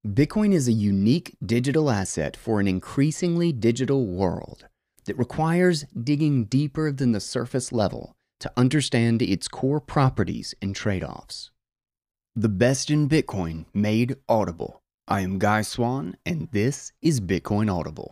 Bitcoin is a unique digital asset for an increasingly digital world that requires digging deeper than the surface level to understand its core properties and trade-offs. The best in Bitcoin made audible. I am Guy Swan, and this is Bitcoin Audible.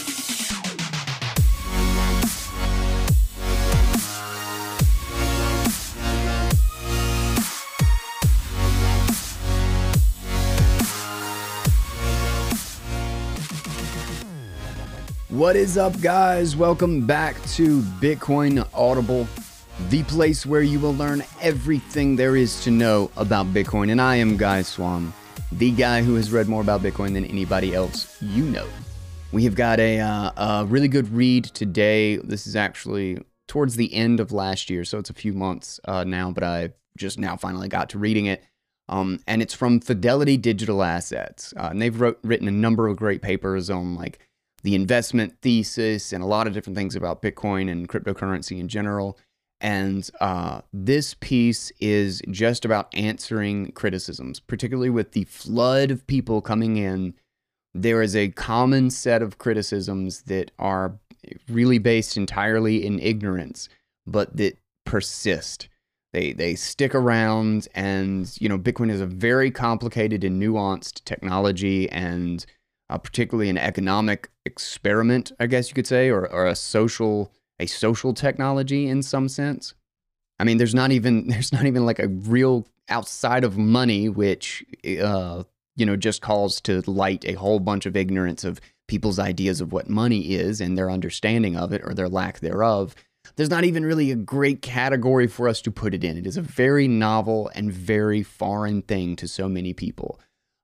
What is up, guys? Welcome back to Bitcoin Audible, the place where you will learn everything there is to know about Bitcoin. And I am Guy Swan, the guy who has read more about Bitcoin than anybody else you know. We have got a really good read today. This is actually towards the end of last year, so it's a few months now, but I just now finally got to reading it. And it's from Fidelity Digital Assets. And they've written a number of great papers on the investment thesis and a lot of different things about Bitcoin and cryptocurrency in general. And this piece is just about answering criticisms, particularly with the flood of people coming in. There is a common set of criticisms that are really based entirely in ignorance, but that persist. They stick around, and Bitcoin is a very complicated and nuanced technology, and particularly an economic experiment, I guess you could say, or a social technology in some sense. I mean, there's not even like a real outside of money, which just calls to light a whole bunch of ignorance of people's ideas of what money is and their understanding of it or their lack thereof. There's not even really a great category for us to put it in. It is a very novel and very foreign thing to so many people.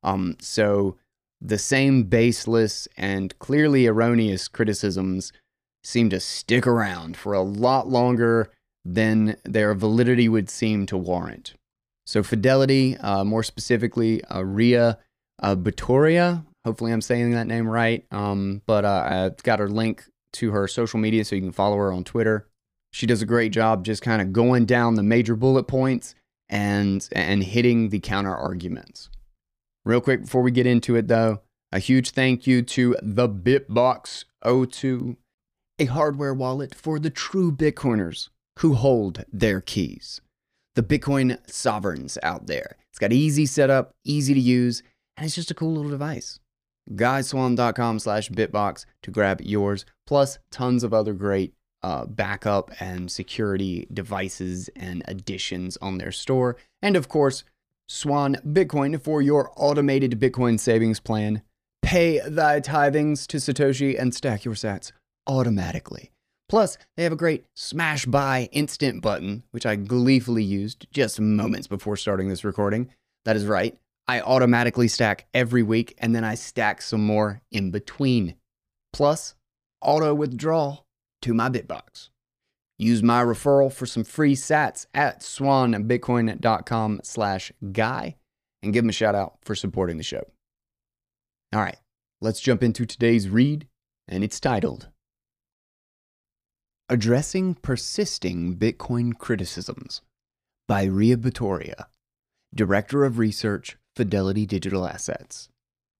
So the same baseless and clearly erroneous criticisms seem to stick around for a lot longer than their validity would seem to warrant. So Fidelity, more specifically, Ria Batoria, hopefully I'm saying that name right, but I've got her link to her social media so you can follow her on Twitter. She does a great job just kind of going down the major bullet points and hitting the counter arguments. Real quick before we get into it, though, a huge thank you to the BitBox O2, a hardware wallet for the true Bitcoiners who hold their keys. The Bitcoin sovereigns out there. It's got easy setup, easy to use, and it's just a cool little device. GuySwan.com/Bitbox to grab yours, plus tons of other great backup and security devices and additions on their store. And of course, Swan Bitcoin for your automated Bitcoin savings plan. Pay thy tithings to Satoshi and stack your sats automatically. Plus, they have a great smash buy instant button, which I gleefully used just moments before starting this recording. That is right. I automatically stack every week, and then I stack some more in between. Plus, auto withdrawal to my Bitbox. Use my referral for some free sats at swanbitcoin.com/guy and give them a shout out for supporting the show. All right, let's jump into today's read, and it's titled Addressing Persisting Bitcoin Criticisms by Ria Batoria, Director of Research, Fidelity Digital Assets.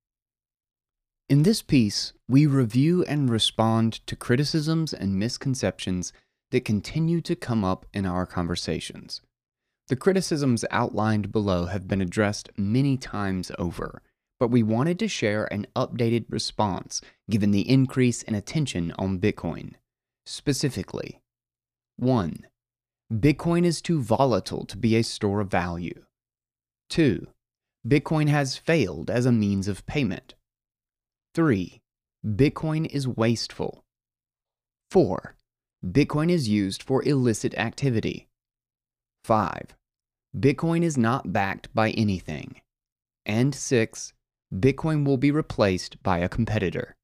In this piece, we review and respond to criticisms and misconceptions that continue to come up in our conversations. The criticisms outlined below have been addressed many times over, but we wanted to share an updated response given the increase in attention on Bitcoin. Specifically, 1. Bitcoin is too volatile to be a store of value. 2. Bitcoin has failed as a means of payment. 3. Bitcoin is wasteful. 4. Bitcoin is used for illicit activity. 5. Bitcoin is not backed by anything. And 6. Bitcoin will be replaced by a competitor.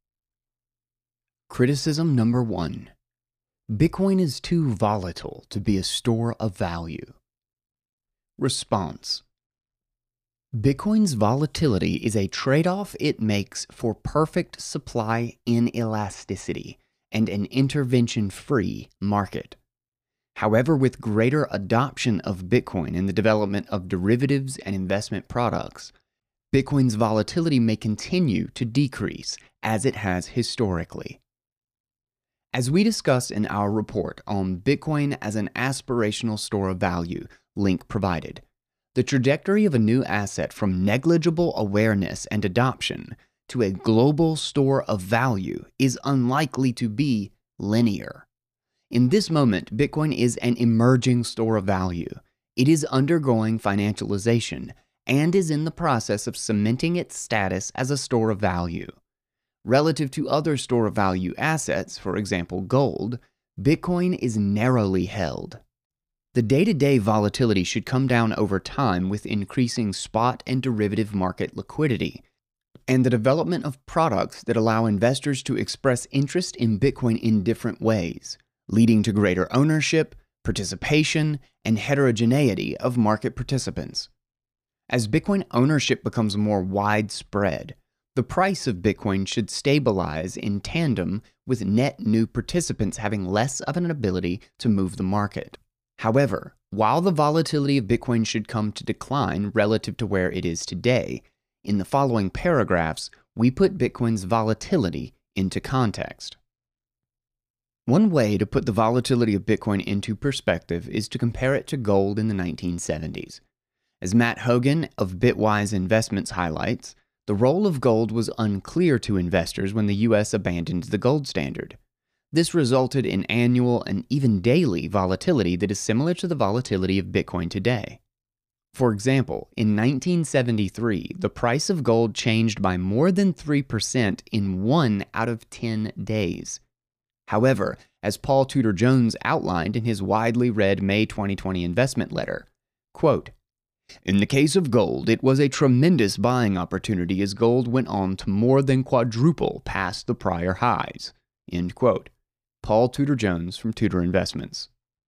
Criticism number 1. Bitcoin is too volatile to be a store of value. Response. Bitcoin's volatility is a trade-off it makes for perfect supply inelasticity and an intervention-free market. However, with greater adoption of Bitcoin and the development of derivatives and investment products, Bitcoin's volatility may continue to decrease as it has historically. As we discussed in our report on Bitcoin as an aspirational store of value, link provided, the trajectory of a new asset from negligible awareness and adoption to a global store of value is unlikely to be linear. In this moment, Bitcoin is an emerging store of value. It is undergoing financialization and is in the process of cementing its status as a store of value. Relative to other store of value assets, for example gold, Bitcoin is narrowly held. The day-to-day volatility should come down over time with increasing spot and derivative market liquidity, and the development of products that allow investors to express interest in Bitcoin in different ways, leading to greater ownership, participation, and heterogeneity of market participants. As Bitcoin ownership becomes more widespread, the price of Bitcoin should stabilize in tandem with net new participants having less of an ability to move the market. However, while the volatility of Bitcoin should come to decline relative to where it is today, in the following paragraphs, we put Bitcoin's volatility into context. One way to put the volatility of Bitcoin into perspective is to compare it to gold in the 1970s. As Matt Hogan of Bitwise Investments highlights, the role of gold was unclear to investors when the U.S. abandoned the gold standard. This resulted in annual and even daily volatility that is similar to the volatility of Bitcoin today. For example, in 1973, the price of gold changed by more than 3% in 1 out of 10 days. However, as Paul Tudor Jones outlined in his widely read May 2020 investment letter, quote, "In the case of gold, it was a tremendous buying opportunity as gold went on to more than quadruple past the prior highs." End quote. Paul Tudor Jones from Tudor Investments.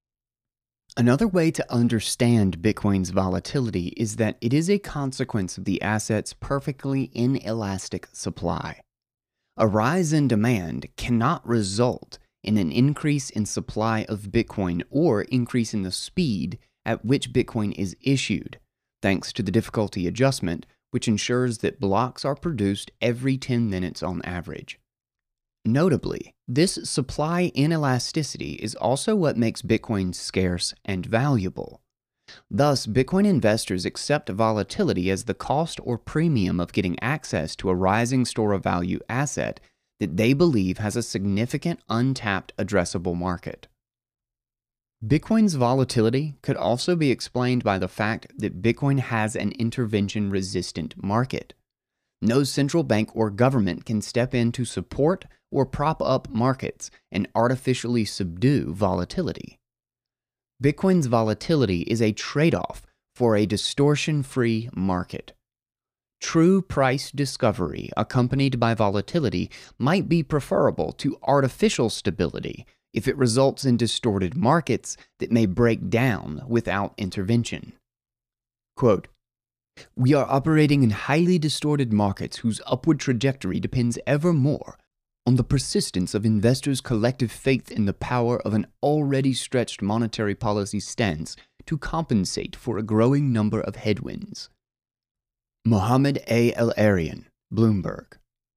Another way to understand Bitcoin's volatility is that it is a consequence of the asset's perfectly inelastic supply. A rise in demand cannot result in an increase in supply of Bitcoin or increase in the speed at which Bitcoin is issued, thanks to the difficulty adjustment, which ensures that blocks are produced every 10 minutes on average. Notably, this supply inelasticity is also what makes Bitcoin scarce and valuable. Thus, Bitcoin investors accept volatility as the cost or premium of getting access to a rising store of value asset that they believe has a significant untapped addressable market. Bitcoin's volatility could also be explained by the fact that Bitcoin has an intervention-resistant market. No central bank or government can step in to support or prop up markets and artificially subdue volatility. Bitcoin's volatility is a trade-off for a distortion-free market. True price discovery accompanied by volatility might be preferable to artificial stability if it results in distorted markets that may break down without intervention. Quote, "We are operating in highly distorted markets whose upward trajectory depends ever more on the persistence of investors' collective faith in the power of an already stretched monetary policy stance to compensate for a growing number of headwinds." Mohammed A. El-Arian, Bloomberg.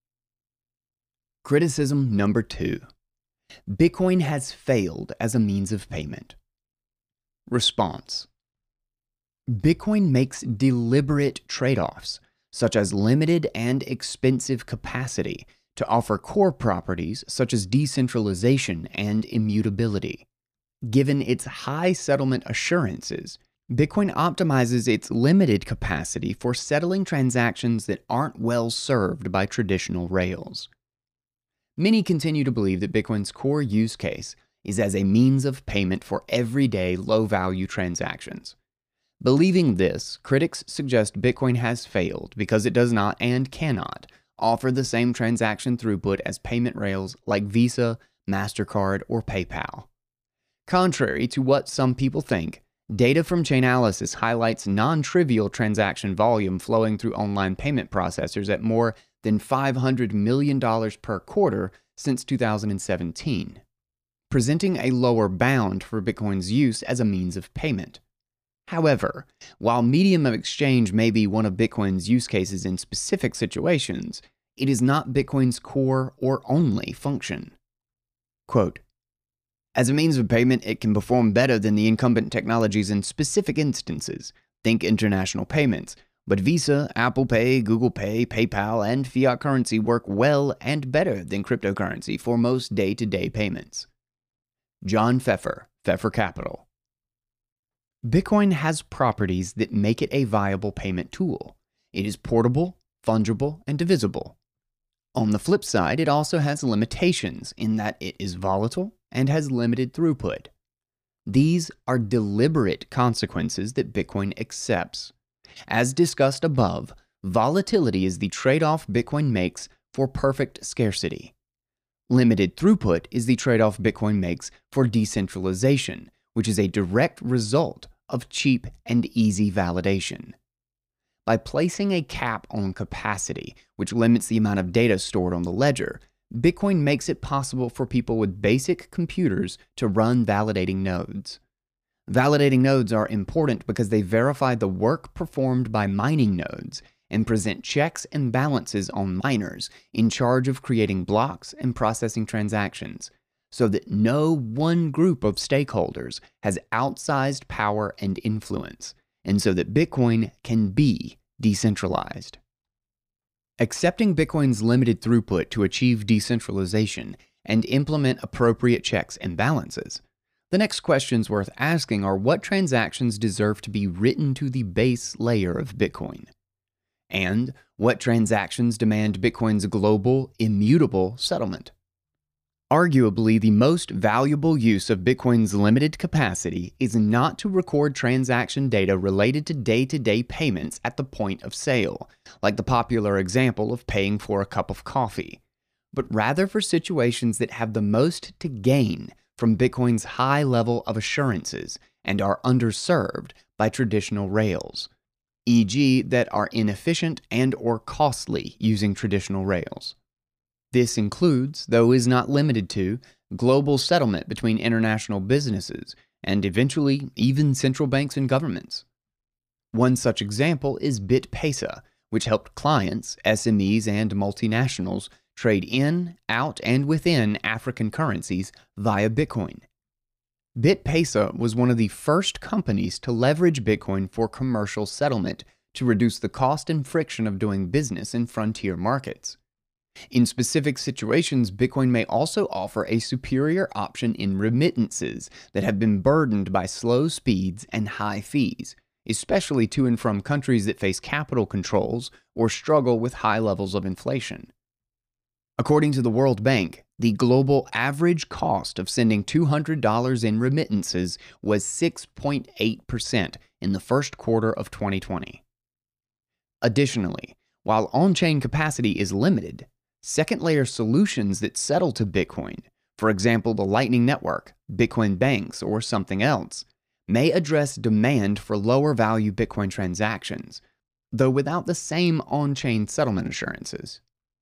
Criticism number 2. Bitcoin has failed as a means of payment. Response. Bitcoin makes deliberate trade-offs, such as limited and expensive capacity, to offer core properties such as decentralization and immutability. Given its high settlement assurances, Bitcoin optimizes its limited capacity for settling transactions that aren't well served by traditional rails. Many continue to believe that Bitcoin's core use case is as a means of payment for everyday low-value transactions. Believing this, critics suggest Bitcoin has failed because it does not and cannot offer the same transaction throughput as payment rails like Visa, MasterCard, or PayPal. Contrary to what some people think, data from Chainalysis highlights non-trivial transaction volume flowing through online payment processors at more than $500 million per quarter since 2017, presenting a lower bound for Bitcoin's use as a means of payment. However, while medium of exchange may be one of Bitcoin's use cases in specific situations, it is not Bitcoin's core or only function. Quote, as a means of payment, it can perform better than the incumbent technologies in specific instances. Think international payments. But Visa, Apple Pay, Google Pay, PayPal, and fiat currency work well and better than cryptocurrency for most day-to-day payments. John Pfeffer, Pfeffer Capital. Bitcoin has properties that make it a viable payment tool. It is portable, fungible, and divisible. On the flip side, it also has limitations in that it is volatile and has limited throughput. These are deliberate consequences that Bitcoin accepts. As discussed above, volatility is the trade-off Bitcoin makes for perfect scarcity. Limited throughput is the trade-off Bitcoin makes for decentralization, which is a direct result of cheap and easy validation. By placing a cap on capacity, which limits the amount of data stored on the ledger, Bitcoin makes it possible for people with basic computers to run validating nodes. Validating nodes are important because they verify the work performed by mining nodes and present checks and balances on miners in charge of creating blocks and processing transactions, so that no one group of stakeholders has outsized power and influence, and so that Bitcoin can be decentralized. Accepting Bitcoin's limited throughput to achieve decentralization and implement appropriate checks and balances, the next questions worth asking are what transactions deserve to be written to the base layer of Bitcoin, and what transactions demand Bitcoin's global, immutable settlement. Arguably, the most valuable use of Bitcoin's limited capacity is not to record transaction data related to day-to-day payments at the point of sale, like the popular example of paying for a cup of coffee, but rather for situations that have the most to gain from Bitcoin's high level of assurances and are underserved by traditional rails, e.g. that are inefficient and or costly using traditional rails. This includes, though is not limited to, global settlement between international businesses and eventually even central banks and governments. One such example is BitPesa, which helped clients, SMEs, and multinationals trade in, out, and within African currencies via Bitcoin. BitPesa was one of the first companies to leverage Bitcoin for commercial settlement to reduce the cost and friction of doing business in frontier markets. In specific situations, Bitcoin may also offer a superior option in remittances that have been burdened by slow speeds and high fees, especially to and from countries that face capital controls or struggle with high levels of inflation. According to the World Bank, the global average cost of sending $200 in remittances was 6.8% in the first quarter of 2020. Additionally, while on-chain capacity is limited, second-layer solutions that settle to Bitcoin, for example the Lightning Network, Bitcoin Banks, or something else, may address demand for lower-value Bitcoin transactions, though without the same on-chain settlement assurances.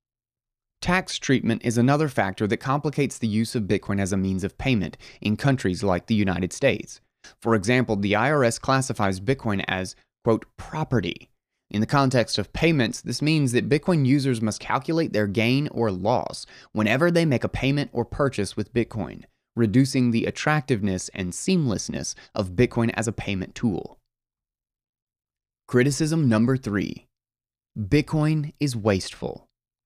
Tax treatment is another factor that complicates the use of Bitcoin as a means of payment in countries like the United States. For example, the IRS classifies Bitcoin as, quote, property. In the context of payments, this means that Bitcoin users must calculate their gain or loss whenever they make a payment or purchase with Bitcoin, reducing the attractiveness and seamlessness of Bitcoin as a payment tool. Criticism number 3. Bitcoin is wasteful.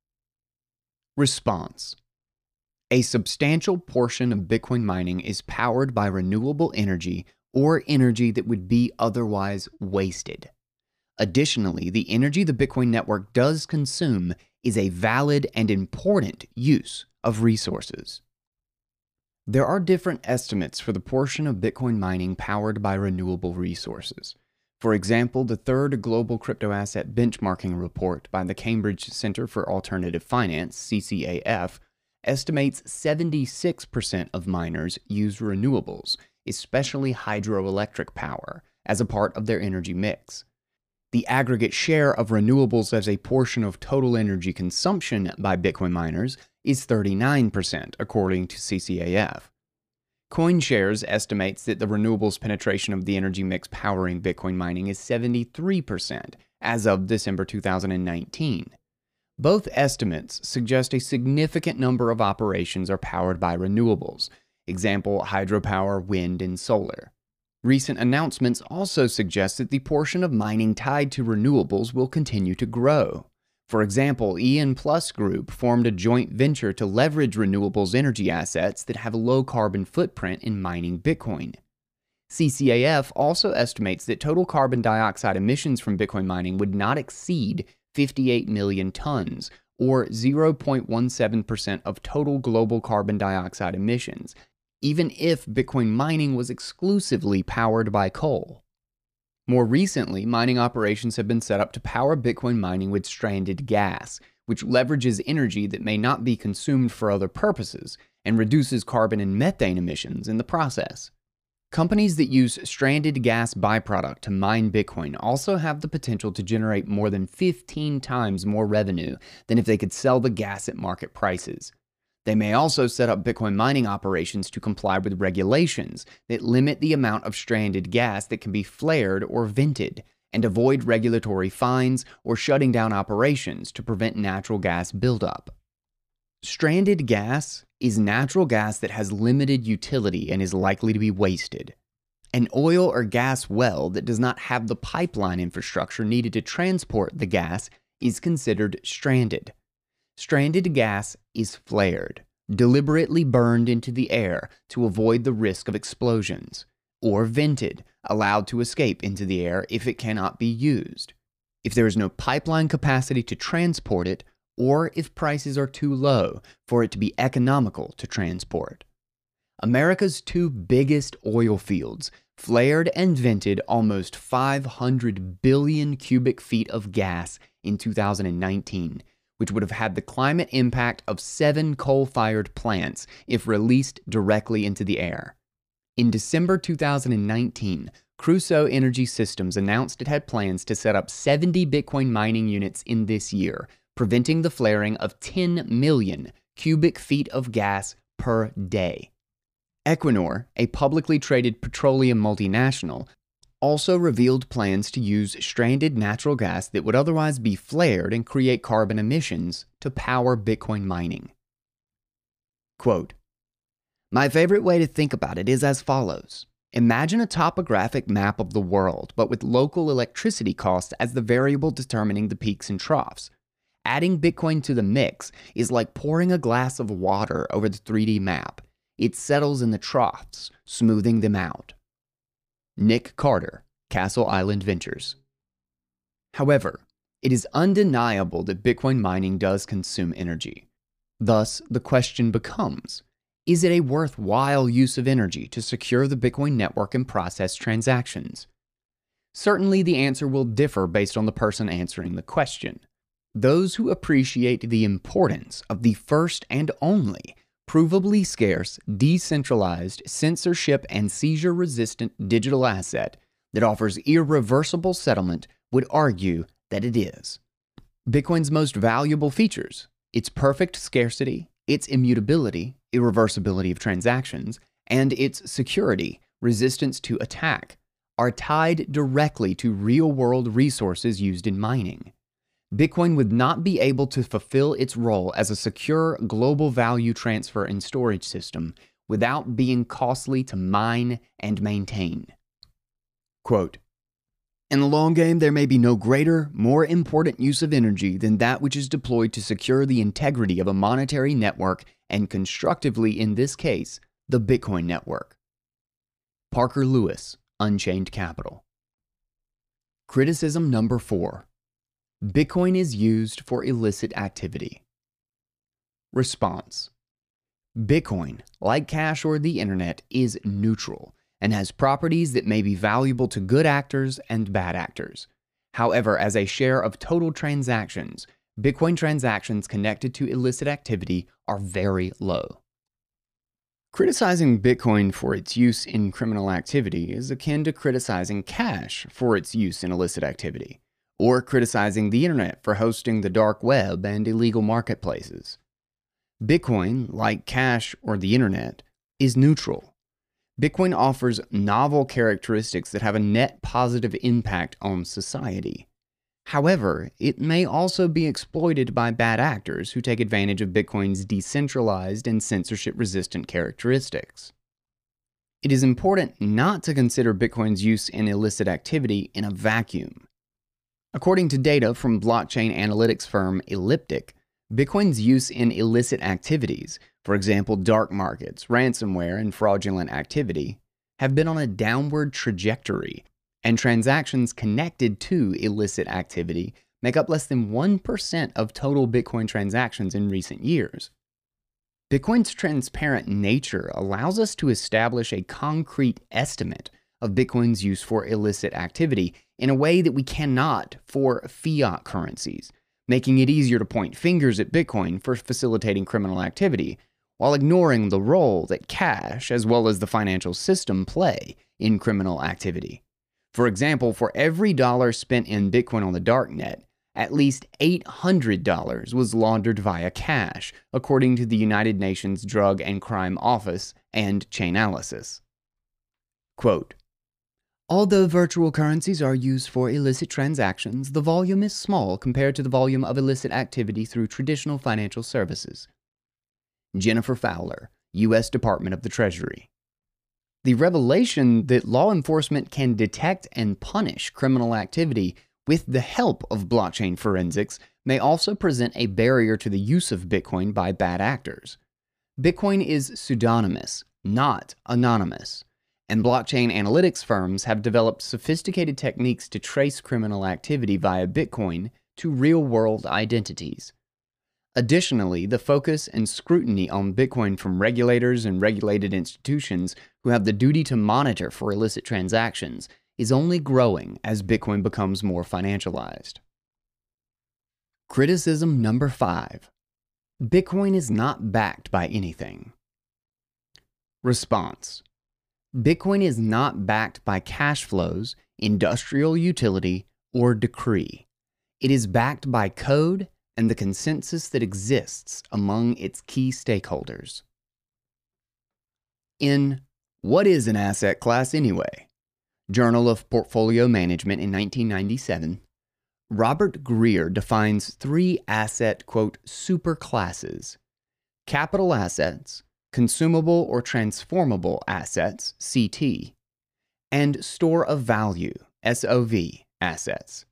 Response. A substantial portion of Bitcoin mining is powered by renewable energy or energy that would be otherwise wasted. Additionally, the energy the Bitcoin network does consume is a valid and important use of resources. There are different estimates for the portion of Bitcoin mining powered by renewable resources. For example, the third Global Crypto Asset Benchmarking Report by the Cambridge Center for Alternative Finance, CCAF, estimates 76% of miners use renewables, especially hydroelectric power, as a part of their energy mix. The aggregate share of renewables as a portion of total energy consumption by Bitcoin miners is 39%, according to CCAF. CoinShares estimates that the renewables penetration of the energy mix powering Bitcoin mining is 73% as of December 2019. Both estimates suggest a significant number of operations are powered by renewables, example hydropower, wind, and solar. Recent announcements also suggest that the portion of mining tied to renewables will continue to grow. For example, Ian Plus Group formed a joint venture to leverage renewables energy assets that have a low carbon footprint in mining Bitcoin. CCAF also estimates that total carbon dioxide emissions from Bitcoin mining would not exceed 58 million tons, or 0.17% of total global carbon dioxide emissions, even if Bitcoin mining was exclusively powered by coal. More recently, mining operations have been set up to power Bitcoin mining with stranded gas, which leverages energy that may not be consumed for other purposes and reduces carbon and methane emissions in the process. Companies that use stranded gas byproduct to mine Bitcoin also have the potential to generate more than 15 times more revenue than if they could sell the gas at market prices. They may also set up Bitcoin mining operations to comply with regulations that limit the amount of stranded gas that can be flared or vented, and avoid regulatory fines or shutting down operations to prevent natural gas buildup. Stranded gas is natural gas that has limited utility and is likely to be wasted. An oil or gas well that does not have the pipeline infrastructure needed to transport the gas is considered stranded. Stranded gas is flared, deliberately burned into the air to avoid the risk of explosions, or vented, allowed to escape into the air if it cannot be used. If there is no pipeline capacity to transport it, or if prices are too low for it to be economical to transport. America's two biggest oil fields flared and vented almost 500 billion cubic feet of gas in 2019, which would have had the climate impact of 7 coal-fired plants if released directly into the air. In December 2019, Crusoe Energy Systems announced it had plans to set up 70 Bitcoin mining units in this year, preventing the flaring of 10 million cubic feet of gas per day. Equinor, a publicly traded petroleum multinational, also revealed plans to use stranded natural gas that would otherwise be flared and create carbon emissions to power Bitcoin mining. Quote, "My favorite way to think about it is as follows. Imagine a topographic map of the world, but with local electricity costs as the variable determining the peaks and troughs. Adding Bitcoin to the mix is like pouring a glass of water over the 3D map. It settles in the troughs, smoothing them out." Nick Carter, Castle Island Ventures. However, it is undeniable that Bitcoin mining does consume energy. Thus, the question becomes, is it a worthwhile use of energy to secure the Bitcoin network and process transactions? Certainly, the answer will differ based on the person answering the question. Those who appreciate the importance of the first and only provably scarce, decentralized, censorship and seizure-resistant digital asset that offers irreversible settlement would argue that it is. Bitcoin's most valuable features, its perfect scarcity, its immutability, irreversibility of transactions, and its security, resistance to attack, are tied directly to real-world resources used in mining. Bitcoin would not be able to fulfill its role as a secure global value transfer and storage system without being costly to mine and maintain. Quote, "In the long game, there may be no greater, more important use of energy than that which is deployed to secure the integrity of a monetary network and constructively, in this case, the Bitcoin network." Parker Lewis, Unchained Capital. Criticism number 4. Bitcoin is used for illicit activity. Response: Bitcoin, like cash or the internet, is neutral and has properties that may be valuable to good actors and bad actors. However, as a share of total transactions, Bitcoin transactions connected to illicit activity are very low. Criticizing Bitcoin for its use in criminal activity is akin to criticizing cash for its use in illicit activity, or criticizing the internet for hosting the dark web and illegal marketplaces. Bitcoin, like cash or the internet, is neutral. Bitcoin offers novel characteristics that have a net positive impact on society. However, it may also be exploited by bad actors who take advantage of Bitcoin's decentralized and censorship-resistant characteristics. It is important not to consider Bitcoin's use in illicit activity in a vacuum. According to data from blockchain analytics firm Elliptic, Bitcoin's use in illicit activities, for example dark markets, ransomware, and fraudulent activity, have been on a downward trajectory, and transactions connected to illicit activity make up less than 1% of total Bitcoin transactions in recent years. Bitcoin's transparent nature allows us to establish a concrete estimate of Bitcoin's use for illicit activity in a way that we cannot for fiat currencies, making it easier to point fingers at Bitcoin for facilitating criminal activity, while ignoring the role that cash, as well as the financial system, play in criminal activity. For example, for every dollar spent in Bitcoin on the darknet, at least $800 was laundered via cash, according to the United Nations Drug and Crime Office and Chainalysis. Quote, "Although virtual currencies are used for illicit transactions, the volume is small compared to the volume of illicit activity through traditional financial services." Jennifer Fowler, U.S. Department of the Treasury. The revelation that law enforcement can detect and punish criminal activity with the help of blockchain forensics may also present a barrier to the use of Bitcoin by bad actors. Bitcoin is pseudonymous, not anonymous, and blockchain analytics firms have developed sophisticated techniques to trace criminal activity via Bitcoin to real-world identities. Additionally, the focus and scrutiny on Bitcoin from regulators and regulated institutions who have the duty to monitor for illicit transactions is only growing as Bitcoin becomes more financialized. Criticism number 5. Bitcoin is not backed by anything. Response: Bitcoin is not backed by cash flows, industrial utility, or decree. It is backed by code and the consensus that exists among its key stakeholders. In What is an Asset Class Anyway? Journal of Portfolio Management in 1997, Robert Greer defines 3 asset, quote, superclasses: capital assets, consumable or transformable assets, CT, and store of value, SOV, assets.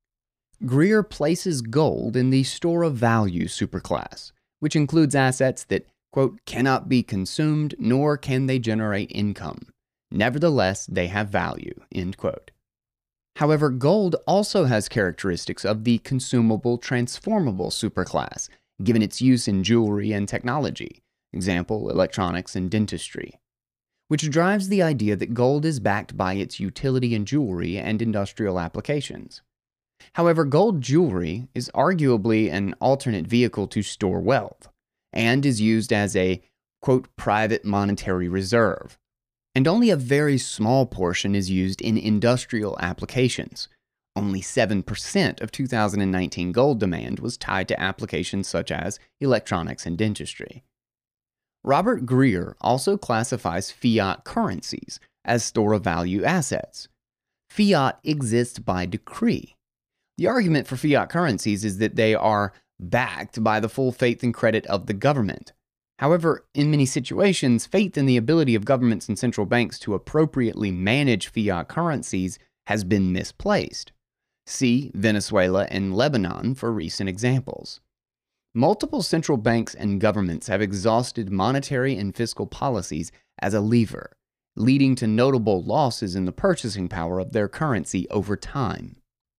Greer places gold in the store of value superclass, which includes assets that, quote, cannot be consumed nor can they generate income. Nevertheless, they have value, end quote. However, gold also has characteristics of the consumable transformable superclass, given its use in jewelry and technology, example, electronics and dentistry, which drives the idea that gold is backed by its utility in jewelry and industrial applications. However, gold jewelry is arguably an alternate vehicle to store wealth, and is used as a, quote, private monetary reserve, and only a very small portion is used in industrial applications. Only 7% of 2019 gold demand was tied to applications such as electronics and dentistry. Robert Greer also classifies fiat currencies as store of value assets. Fiat exists by decree. The argument for fiat currencies is that they are backed by the full faith and credit of the government. However, in many situations, faith in the ability of governments and central banks to appropriately manage fiat currencies has been misplaced. See Venezuela and Lebanon for recent examples. Multiple central banks and governments have exhausted monetary and fiscal policies as a lever, leading to notable losses in the purchasing power of their currency over time.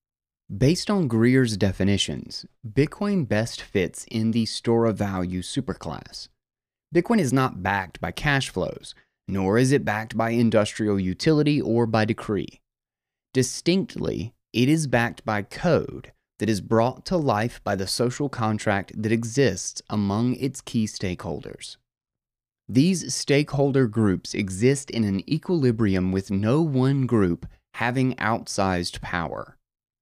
Based on Greer's definitions, Bitcoin best fits in the store of value superclass. Bitcoin is not backed by cash flows, nor is it backed by industrial utility or by decree. Distinctly, it is backed by code that is brought to life by the social contract that exists among its key stakeholders. These stakeholder groups exist in an equilibrium with no one group having outsized power.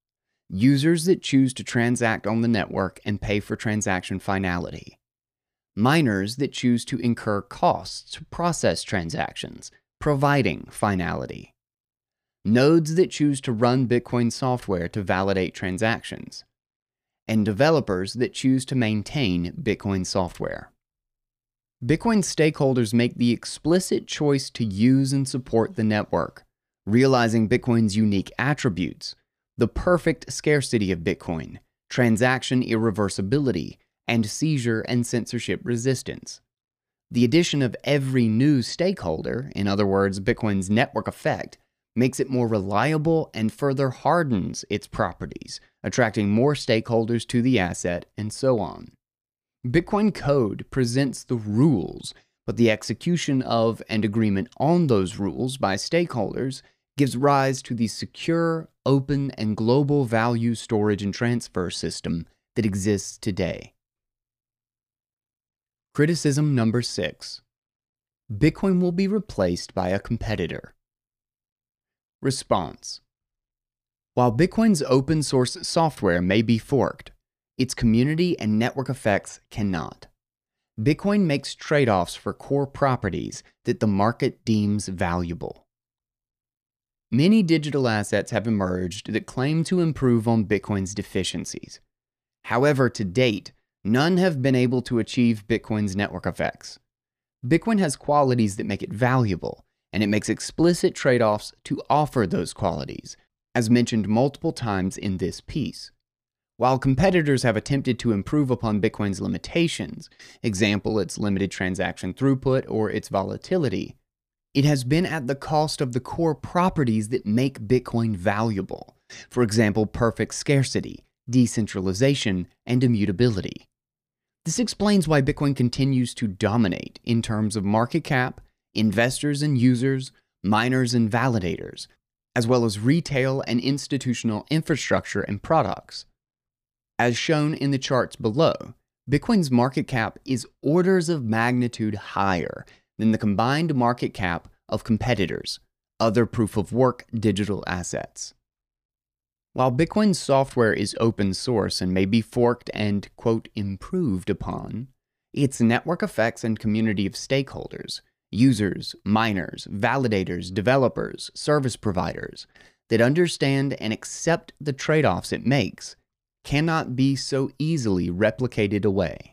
Users that choose to transact on the network and pay for transaction finality. Miners that choose to incur costs to process transactions, providing finality. Nodes that choose to run Bitcoin software to validate transactions, and developers that choose to maintain Bitcoin software. Bitcoin stakeholders make the explicit choice to use and support the network, realizing Bitcoin's unique attributes, the perfect scarcity of Bitcoin, transaction irreversibility, and seizure and censorship resistance. The addition of every new stakeholder, in other words, Bitcoin's network effect, makes it more reliable and further hardens its properties, attracting more stakeholders to the asset, and so on. Bitcoin code presents the rules, but the execution of and agreement on those rules by stakeholders gives rise to the secure, open, and global value storage and transfer system that exists today. Criticism number 6. Bitcoin will be replaced by a competitor. Response. While Bitcoin's open source software may be forked, its community and network effects cannot. Bitcoin makes trade-offs for core properties that the market deems valuable. Many digital assets have emerged that claim to improve on Bitcoin's deficiencies. However, to date, none have been able to achieve Bitcoin's network effects. Bitcoin has qualities that make it valuable, and it makes explicit trade-offs to offer those qualities, as mentioned multiple times in this piece. While competitors have attempted to improve upon Bitcoin's limitations, example, its limited transaction throughput or its volatility, it has been at the cost of the core properties that make Bitcoin valuable. For example, perfect scarcity, decentralization, and immutability. This explains why Bitcoin continues to dominate in terms of market cap, investors and users, miners and validators, as well as retail and institutional infrastructure and products. As shown in the charts below, Bitcoin's market cap is orders of magnitude higher than the combined market cap of competitors, other proof-of-work digital assets. While Bitcoin's software is open source and may be forked and, quote, improved upon, its network effects and community of stakeholders, users, miners, validators, developers, service providers, that understand and accept the trade-offs it makes, cannot be so easily replicated away.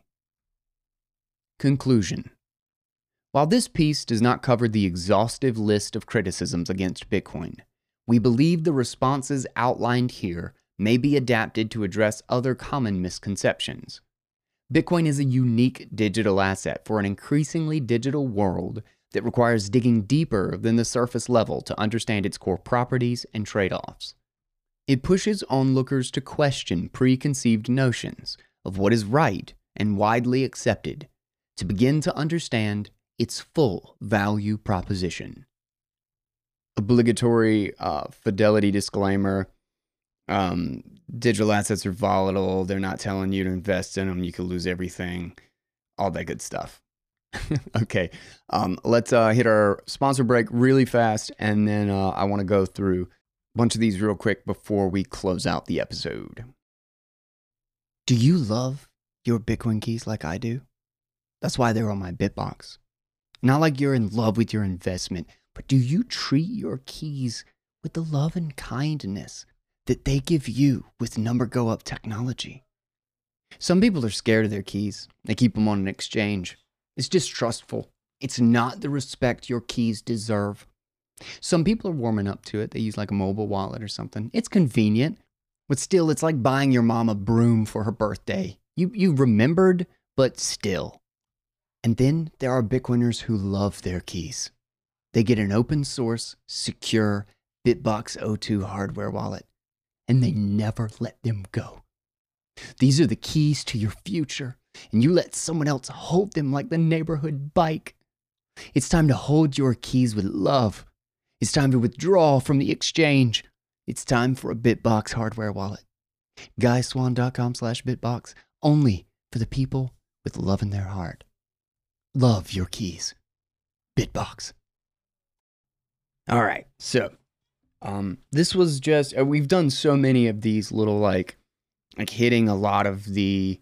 Conclusion. While this piece does not cover the exhaustive list of criticisms against Bitcoin, we believe the responses outlined here may be adapted to address other common misconceptions. Bitcoin is a unique digital asset for an increasingly digital world that requires digging deeper than the surface level to understand its core properties and trade-offs. It pushes onlookers to question preconceived notions of what is right and widely accepted, to begin to understand its full value proposition. Obligatory fidelity disclaimer. Digital assets are volatile. They're not telling you to invest in them. You could lose everything. All that good stuff. Okay, let's hit our sponsor break really fast, and then I want to go through a bunch of these real quick before we close out the episode. Do you love your Bitcoin keys like I do? That's why they're on my Bitbox. Not like you're in love with your investment, but do you treat your keys with the love and kindness that they give you with number go up technology? Some people are scared of their keys. They keep them on an exchange. It's distrustful. It's not the respect your keys deserve. Some people are warming up to it. They use like a mobile wallet or something. It's convenient, but still, it's like buying your mom a broom for her birthday. You remembered, but still. And then there are Bitcoiners who love their keys. They get an open source, secure Bitbox O2 hardware wallet, and they never let them go. These are the keys to your future, and you let someone else hold them like the neighborhood bike. It's time to hold your keys with love. It's time to withdraw from the exchange. It's time for a Bitbox hardware wallet. GuySwan.com/Bitbox, only for the people with love in their heart. Love your keys. Bitbox. All right, so this was just, we've done so many of these little like hitting a lot of the,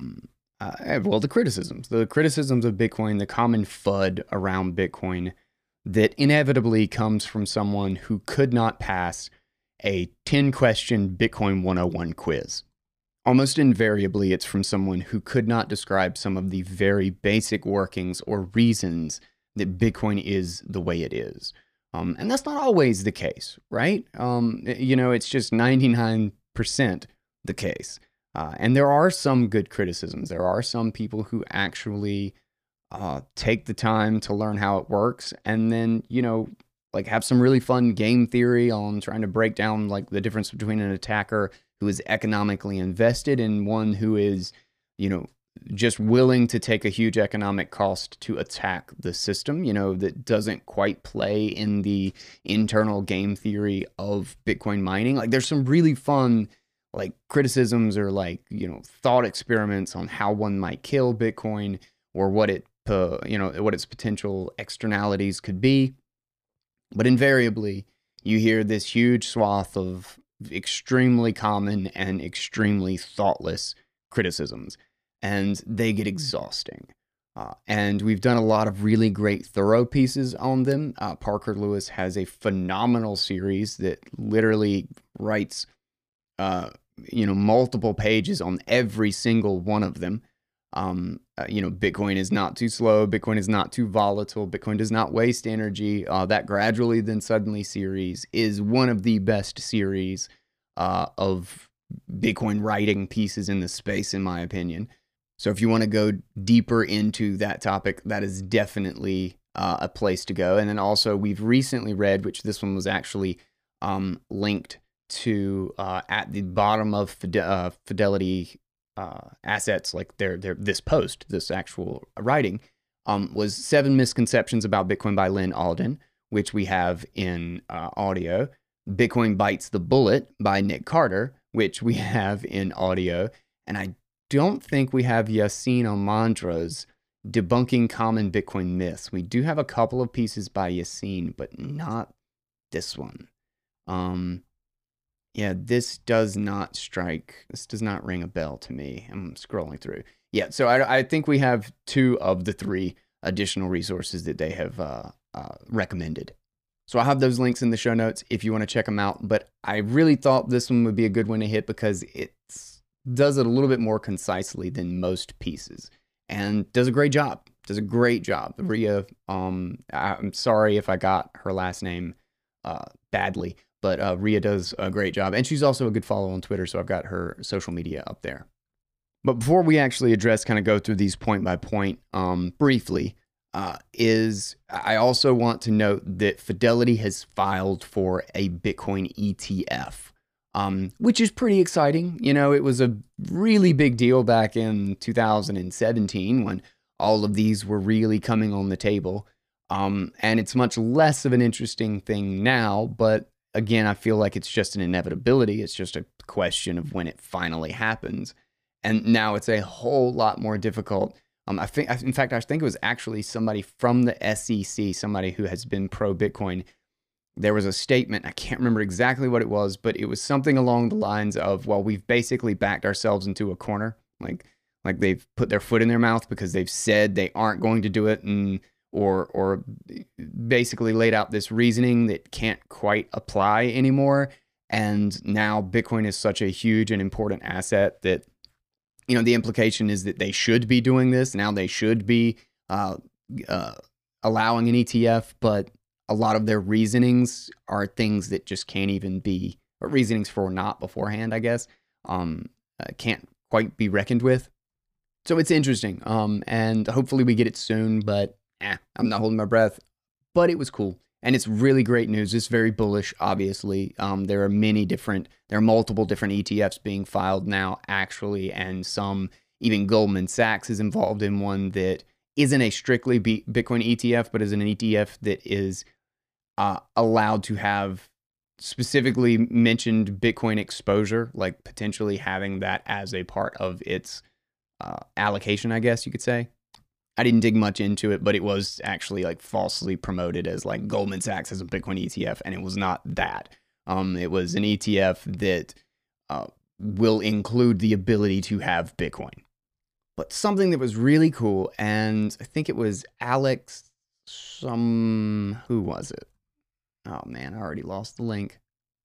the criticisms of Bitcoin, the common FUD around Bitcoin. that inevitably comes from someone who could not pass a 10-question Bitcoin 101 quiz. Almost invariably, it's from someone who could not describe some of the very basic workings or reasons that Bitcoin is the way it is. And that's not always the case, right? It's just 99% the case. And there are some good criticisms. There are some people who actually take the time to learn how it works, and then, have some really fun game theory on trying to break down like the difference between an attacker who is economically invested and one who is, just willing to take a huge economic cost to attack the system, that doesn't quite play in the internal game theory of Bitcoin mining. Like, there's some really fun criticisms or thought experiments on how one might kill Bitcoin, or what its potential externalities could be. But invariably, you hear this huge swath of extremely common and extremely thoughtless criticisms, and they get exhausting. And we've done a lot of really great thorough pieces on them. Parker Lewis has a phenomenal series that literally writes, multiple pages on every single one of them. Bitcoin is not too slow. Bitcoin is not too volatile. Bitcoin does not waste energy. That Gradually Then Suddenly series is one of the best series of Bitcoin writing pieces in the space, in my opinion. So if you want to go deeper into that topic, that is definitely a place to go. And then also, we've recently read, which this one was actually linked to at the bottom of Fidelity Assets, like this post, this actual writing, was 7 Misconceptions About Bitcoin by Lyn Alden, which we have in audio. Bitcoin Bites the Bullet by Nick Carter, which we have in audio. And I don't think we have Yassin Almandra's Debunking Common Bitcoin Myths. We do have a couple of pieces by Yassin, but not this one. Yeah, this does not ring a bell to me. I'm scrolling through. Yeah, so I think we have 2 of the 3 additional resources that they have recommended. So I'll have those links in the show notes if you want to check them out. But I really thought this one would be a good one to hit because it does it a little bit more concisely than most pieces, and does a great job. Ria, I'm sorry if I got her last name badly, but Ria does a great job. And she's also a good follow on Twitter, so I've got her social media up there. But before we actually go through these point by point briefly, I also want to note that Fidelity has filed for a Bitcoin ETF, which is pretty exciting. It was a really big deal back in 2017 when all of these were really coming on the table. And it's much less of an interesting thing now, but again, I feel like it's just an inevitability. It's just a question of when it finally happens. And now it's a whole lot more difficult. I think it was actually somebody from the SEC, somebody who has been pro Bitcoin. There was a statement, I can't remember exactly what it was, but it was something along the lines of, well, we've basically backed ourselves into a corner. Like they've put their foot in their mouth because they've said they aren't going to do it, and or basically laid out this reasoning that can't quite apply anymore. And now Bitcoin is such a huge and important asset that, the implication is that they should be doing this. Now they should be allowing an ETF, but a lot of their reasonings are things that just can't even be, or reasonings for not beforehand, I guess, can't quite be reckoned with. So it's interesting, and hopefully we get it soon, but I'm not holding my breath. But it was cool, and it's really great news. It's very bullish, obviously. There are multiple different ETFs being filed now, actually, and even Goldman Sachs is involved in one that isn't a strictly Bitcoin ETF, but is an ETF that is allowed to have specifically mentioned Bitcoin exposure, like potentially having that as a part of its allocation, I guess you could say. I didn't dig much into it, but it was actually falsely promoted as Goldman Sachs has a Bitcoin ETF, and it was not that. It was an ETF that will include the ability to have Bitcoin. But something that was really cool, and I think it was Alex who was it? Oh man, I already lost the link.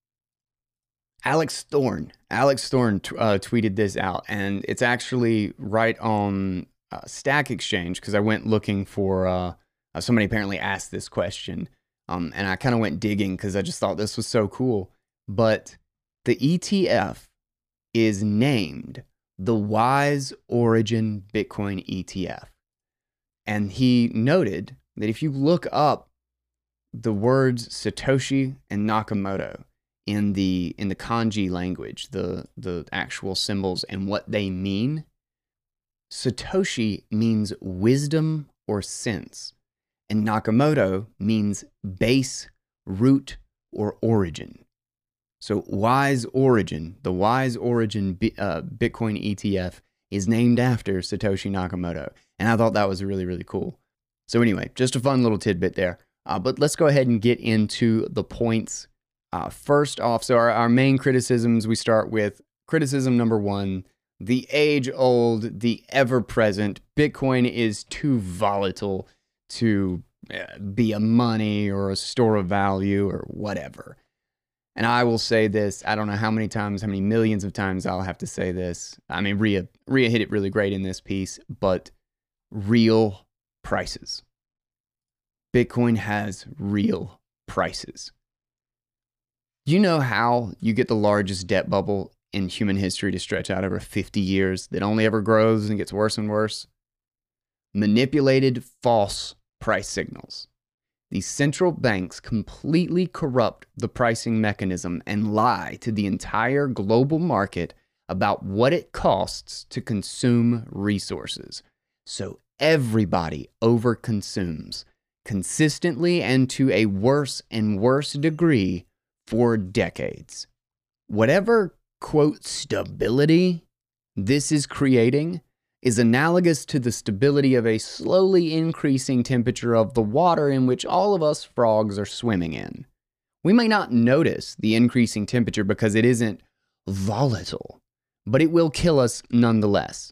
Alex Thorne. Alex Thorne tweeted this out, and it's actually right on Stack Exchange, because I went looking for somebody apparently asked this question, and I kind of went digging because I just thought this was so cool. But the ETF is named the Wise Origin Bitcoin ETF, and he noted that if you look up the words Satoshi and Nakamoto in the kanji language, the actual symbols and what they mean, Satoshi means wisdom or sense, and Nakamoto means base, root, or origin. So Wise Origin, the Wise Origin Bitcoin ETF is named after Satoshi Nakamoto, and I thought that was really, really cool. So anyway, just a fun little tidbit there. But let's go ahead and get into the points. First off, so our main criticisms, we start with criticism number 1, the age-old, the ever-present, Bitcoin is too volatile to be a money or a store of value or whatever. And I will say this, I don't know how many times, how many millions of times I'll have to say this. I mean, Ria hit it really great in this piece, but real prices. Bitcoin has real prices. You know how you get the largest debt bubble in human history to stretch out over 50 years that only ever grows and gets worse and worse? Manipulated false price signals. These central banks completely corrupt the pricing mechanism and lie to the entire global market about what it costs to consume resources. So everybody overconsumes consistently and to a worse and worse degree for decades. Whatever, quote, stability this is creating is analogous to the stability of a slowly increasing temperature of the water in which all of us frogs are swimming in. We may not notice the increasing temperature because it isn't volatile, but it will kill us nonetheless.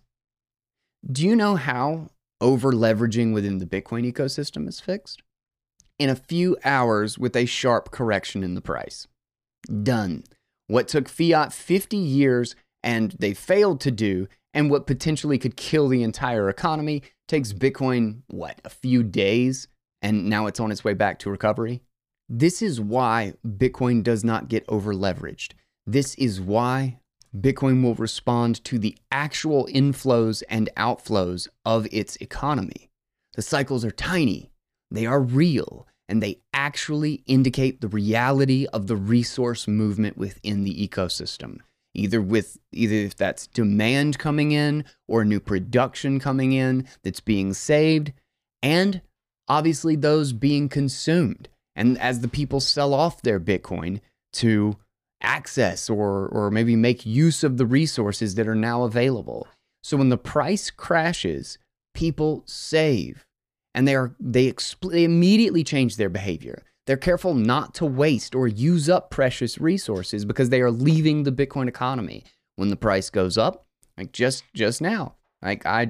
Do you know how over-leveraging within the Bitcoin ecosystem is fixed? In a few hours with a sharp correction in the price. Done. What took fiat 50 years and they failed to do, and what potentially could kill the entire economy, takes Bitcoin, a few days, and now it's on its way back to recovery? This is why Bitcoin does not get over-leveraged. This is why Bitcoin will respond to the actual inflows and outflows of its economy. The cycles are tiny, they are real, and they actually indicate the reality of the resource movement within the ecosystem. Either if that's demand coming in or new production coming in that's being saved, and obviously those being consumed. And as the people sell off their Bitcoin to access or maybe make use of the resources that are now available. So when the price crashes, people save, and they immediately change their behavior. They're careful not to waste or use up precious resources because they are leaving the Bitcoin economy. When the price goes up, like just now, like I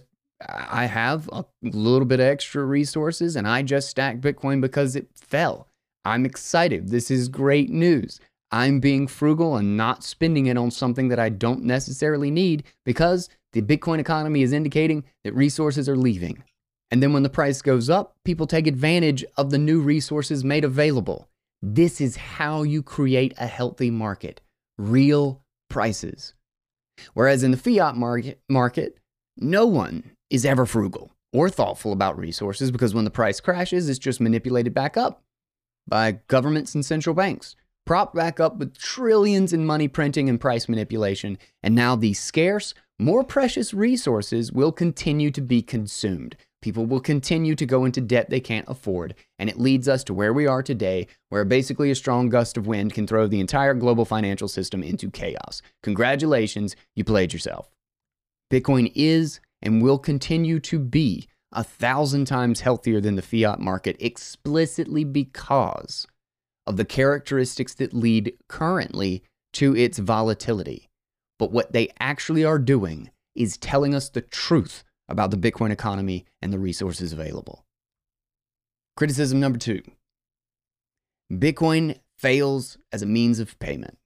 have a little bit of extra resources and I just stacked Bitcoin because it fell. I'm excited. This is great news. I'm being frugal and not spending it on something that I don't necessarily need because the Bitcoin economy is indicating that resources are leaving. And then when the price goes up, people take advantage of the new resources made available. This is how you create a healthy market. Real prices. Whereas in the fiat market, no one is ever frugal or thoughtful about resources because when the price crashes, it's just manipulated back up by governments and central banks, propped back up with trillions in money printing and price manipulation. And now these scarce, more precious resources will continue to be consumed. People will continue to go into debt they can't afford, and it leads us to where we are today, where basically a strong gust of wind can throw the entire global financial system into chaos. Congratulations, you played yourself. Bitcoin is and will continue to be 1,000 times healthier than the fiat market explicitly because of the characteristics that lead currently to its volatility. But what they actually are doing is telling us the truth about the Bitcoin economy and the resources available. Criticism number 2. Bitcoin fails as a means of payment.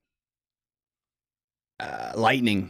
Lightning.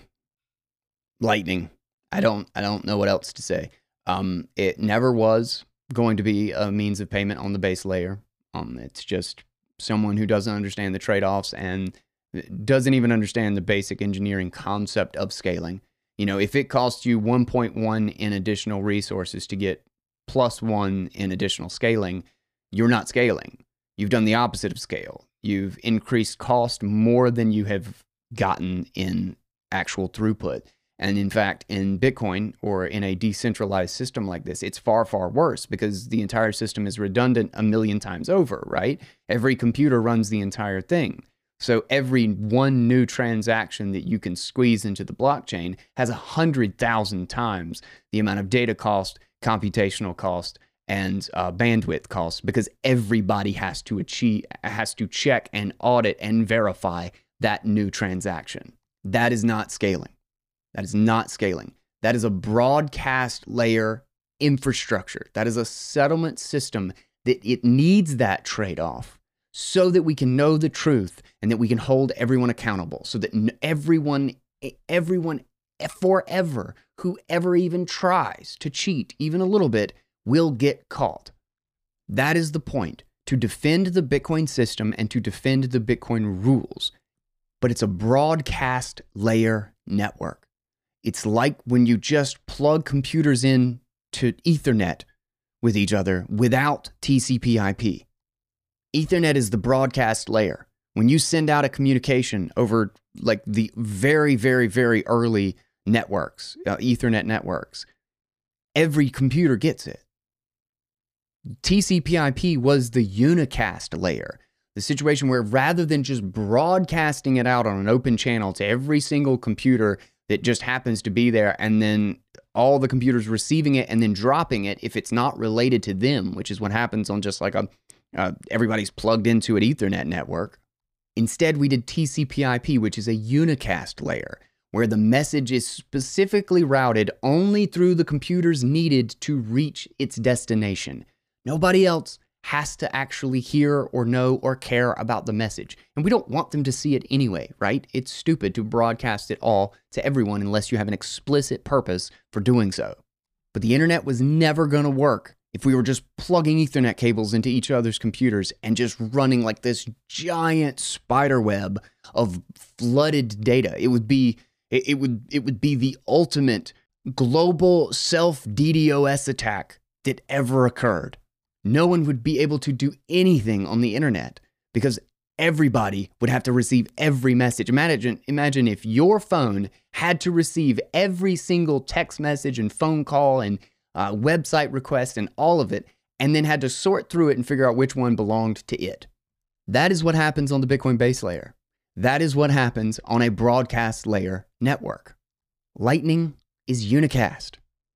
I don't know what else to say. It never was going to be a means of payment on the base layer. It's just someone who doesn't understand the trade-offs and doesn't even understand the basic engineering concept of scaling. You know, if it costs you 1.1 in additional resources to get +1 in additional scaling, you're not scaling. You've done the opposite of scale. You've increased cost more than you have gotten in actual throughput. And in fact, in Bitcoin or in a decentralized system like this, it's far, far worse because the entire system is redundant a million times over, right? Every computer runs the entire thing. So every one new transaction that you can squeeze into the blockchain has 100,000 times the amount of data cost, computational cost, and bandwidth costs, because everybody has to check and audit and verify that new transaction. That is not scaling. That is not scaling. That is a broadcast layer infrastructure. That is a settlement system that it needs that trade-off so that we can know the truth and that we can hold everyone accountable, so that everyone forever, whoever even tries to cheat even a little bit, will get caught. That is the point, to defend the Bitcoin system and to defend the Bitcoin rules. But it's a broadcast layer network. It's like when you just plug computers in to Ethernet with each other without TCP/IP. Ethernet is the broadcast layer. When you send out a communication over like the very, very, very early networks, Ethernet networks, every computer gets it. TCP/IP was the unicast layer, the situation where rather than just broadcasting it out on an open channel to every single computer that just happens to be there, and then all the computers receiving it and then dropping it if it's not related to them, which is what happens on just like everybody's plugged into an Ethernet network. Instead, we did TCP/IP, which is a unicast layer, where the message is specifically routed only through the computers needed to reach its destination. Nobody else has to actually hear or know or care about the message. And we don't want them to see it anyway, right? It's stupid to broadcast it all to everyone unless you have an explicit purpose for doing so. But the internet was never going to work if we were just plugging Ethernet cables into each other's computers and just running like this giant spider web of flooded data. It would be the ultimate global self-DDoS attack that ever occurred. No one would be able to do anything on the internet because everybody would have to receive every message. Imagine if your phone had to receive every single text message and phone call and website request and all of it, and then had to sort through it and figure out which one belonged to it. That is what happens on the Bitcoin base layer. That is what happens on a broadcast layer network. Lightning is unicast.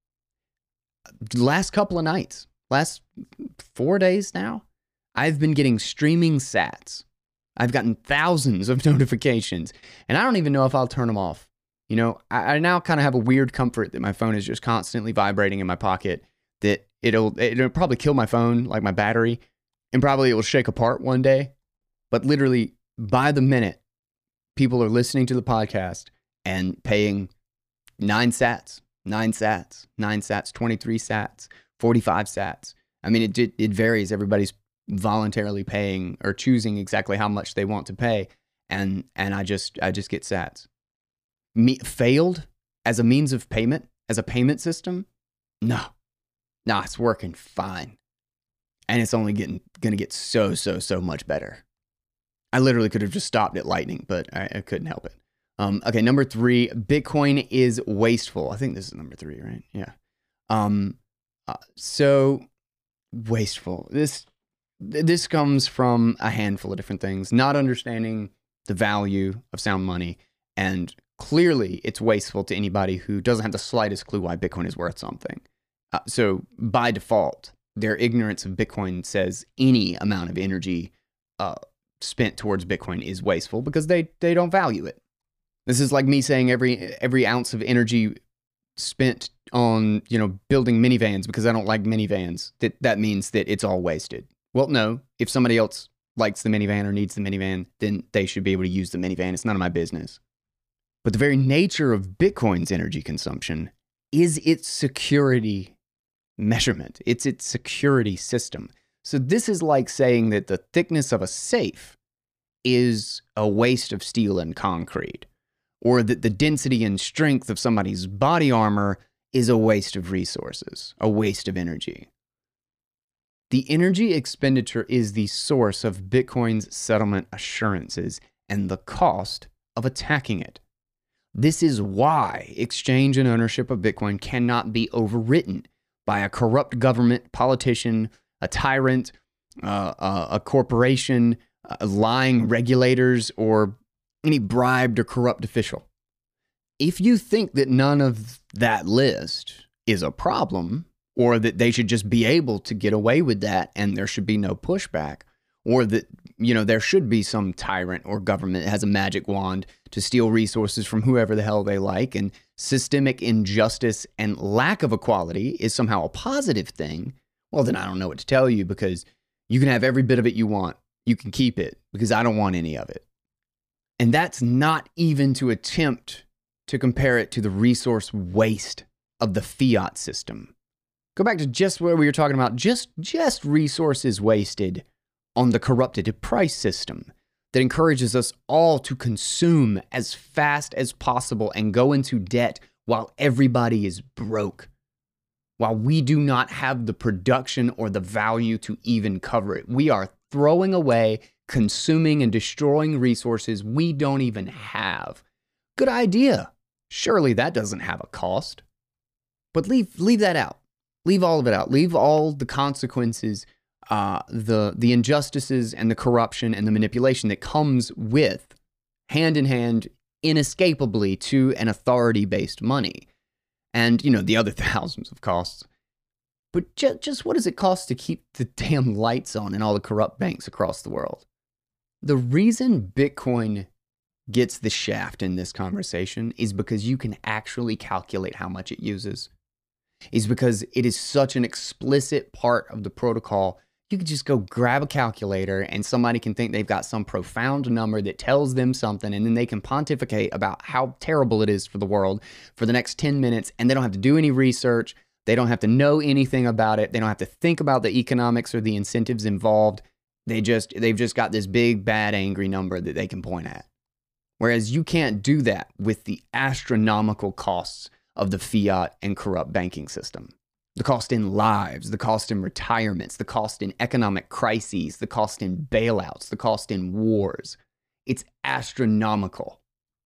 Last couple of nights, last 4 days now, I've been getting streaming sats. I've gotten thousands of notifications, and I don't even know if I'll turn them off. You know, I now kind of have a weird comfort that my phone is just constantly vibrating in my pocket, that it'll probably kill my phone, like my battery, and probably it will shake apart one day. But literally, by the minute, people are listening to the podcast and paying 9 sats, 9 sats, 9 sats, 23 sats, 45 sats. I mean, it varies. Everybody's voluntarily paying or choosing exactly how much they want to pay, and I just get sats. Failed as a means of payment, as a payment system? No, it's working fine, and it's only gonna get so much better. I literally could have just stopped at Lightning, but I couldn't help it. Okay, number 3, Bitcoin is wasteful. I think this is number 3, right? Yeah. So wasteful. This comes from a handful of different things. Not understanding the value of sound money, and clearly it's wasteful to anybody who doesn't have the slightest clue why Bitcoin is worth something. So by default, their ignorance of Bitcoin says any amount of energy spent towards Bitcoin is wasteful because they don't value it. This is like me saying every ounce of energy spent on, building minivans because I don't like minivans, that means that it's all wasted. Well, no. If somebody else likes the minivan or needs the minivan, then they should be able to use the minivan. It's none of my business. But the very nature of Bitcoin's energy consumption is its security measurement. It's its security system. So this is like saying that the thickness of a safe is a waste of steel and concrete, or that the density and strength of somebody's body armor is a waste of resources, a waste of energy. The energy expenditure is the source of Bitcoin's settlement assurances and the cost of attacking it. This is why exchange and ownership of Bitcoin cannot be overwritten by a corrupt government, politician, a tyrant, a corporation, lying regulators, or any bribed or corrupt official. If you think that none of that list is a problem, or that they should just be able to get away with that and there should be no pushback, or that, there should be some tyrant or government that has a magic wand to steal resources from whoever the hell they like, and systemic injustice and lack of equality is somehow a positive thing, well, then I don't know what to tell you, because you can have every bit of it you want. You can keep it, because I don't want any of it. And that's not even to attempt to compare it to the resource waste of the fiat system. Go back to just where we were talking about, just resources wasted on the corrupted price system that encourages us all to consume as fast as possible and go into debt while everybody is broke, while we do not have the production or the value to even cover it. We are throwing away, consuming, and destroying resources we don't even have. Good idea. Surely that doesn't have a cost. But leave that out. Leave all of it out. Leave all the consequences, the injustices and the corruption and the manipulation that comes with, hand in hand, inescapably, to an authority-based money. And, the other thousands of costs. But just what does it cost to keep the damn lights on in all the corrupt banks across the world? The reason Bitcoin gets the shaft in this conversation is because you can actually calculate how much it uses. Is because it is such an explicit part of the protocol. You could just go grab a calculator and somebody can think they've got some profound number that tells them something, and then they can pontificate about how terrible it is for the world for the next 10 minutes, and they don't have to do any research. They don't have to know anything about it. They don't have to think about the economics or the incentives involved. They've just got this big, bad, angry number that they can point at. Whereas you can't do that with the astronomical costs of the fiat and corrupt banking system. The cost in lives, the cost in retirements, the cost in economic crises, the cost in bailouts, the cost in wars. It's astronomical.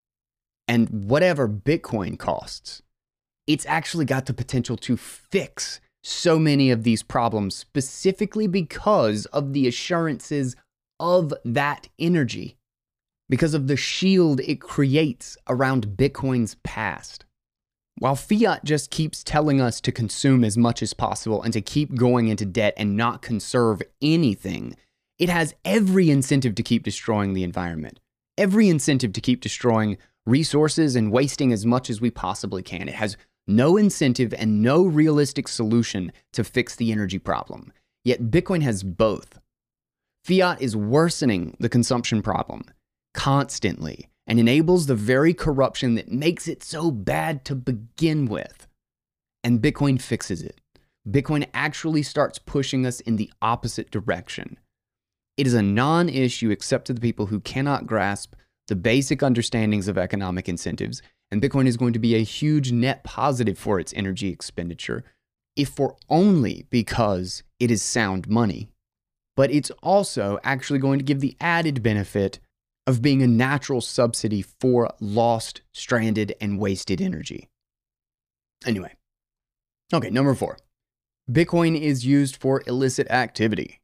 And whatever Bitcoin costs, it's actually got the potential to fix so many of these problems, specifically because of the assurances of that energy, because of the shield it creates around Bitcoin's past. While fiat just keeps telling us to consume as much as possible and to keep going into debt and not conserve anything, it has every incentive to keep destroying the environment, every incentive to keep destroying resources and wasting as much as we possibly can. It has no incentive and no realistic solution to fix the energy problem. Yet Bitcoin has both. Fiat is worsening the consumption problem constantly, and enables the very corruption that makes it so bad to begin with. And Bitcoin fixes it. Bitcoin actually starts pushing us in the opposite direction. It is a non-issue except to the people who cannot grasp the basic understandings of economic incentives, and Bitcoin is going to be a huge net positive for its energy expenditure, if for only because it is sound money. But it's also actually going to give the added benefit of being a natural subsidy for lost, stranded, and wasted energy. Anyway. Okay, number 4. Bitcoin is used for illicit activity.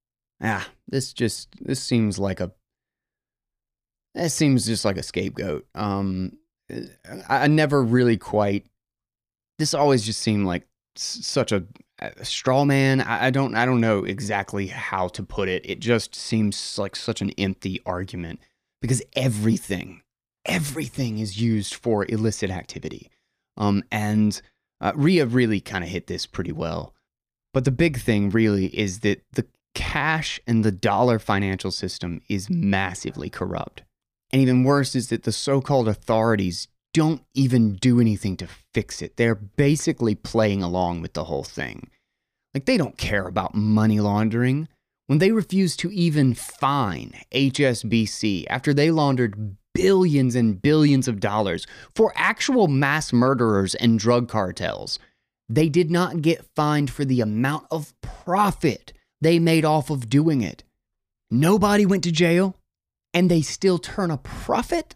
This seems just like a scapegoat. I never really quite, this always just seemed like such a straw man. I don't know exactly how to put it. It just seems like such an empty argument, because everything is used for illicit activity. And Ria really kind of hit this pretty well. But the big thing really is that the cash and the dollar financial system is massively corrupt. And even worse is that the so-called authorities don't even do anything to fix it. They're basically playing along with the whole thing. Like, they don't care about money laundering when they refuse to even fine HSBC after they laundered billions and billions of dollars for actual mass murderers and drug cartels. They did not get fined for the amount of profit they made off of doing it. Nobody went to jail, and they still turn a profit?